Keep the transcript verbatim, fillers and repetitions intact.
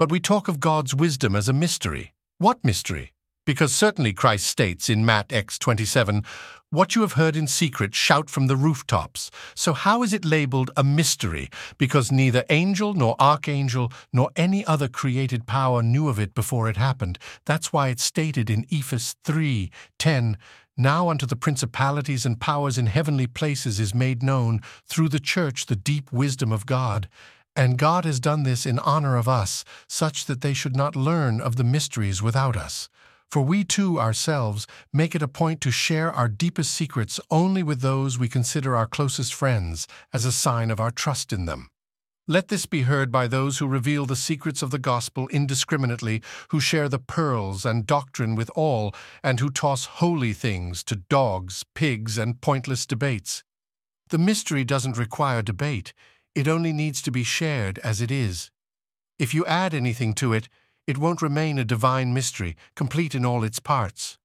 But we talk of God's wisdom as a mystery. What mystery? Because certainly Christ states in Matthew X twenty-seven, "What you have heard in secret, shout from the rooftops." So how is it labeled a mystery? Because neither angel nor archangel nor any other created power knew of it before it happened. That's why it's stated in Ephesians three ten, "Now unto the principalities and powers in heavenly places is made known through the church the deep wisdom of God. And God has done this in honor of us, such that they should not learn of the mysteries without us. For we too ourselves make it a point to share our deepest secrets only with those we consider our closest friends, as a sign of our trust in them. Let this be heard by those who reveal the secrets of the gospel indiscriminately, who share the pearls and doctrine with all, and who toss holy things to dogs, pigs, and pointless debates. The mystery doesn't require debate. It only needs to be shared as it is. If you add anything to it, it won't remain a divine mystery, complete in all its parts.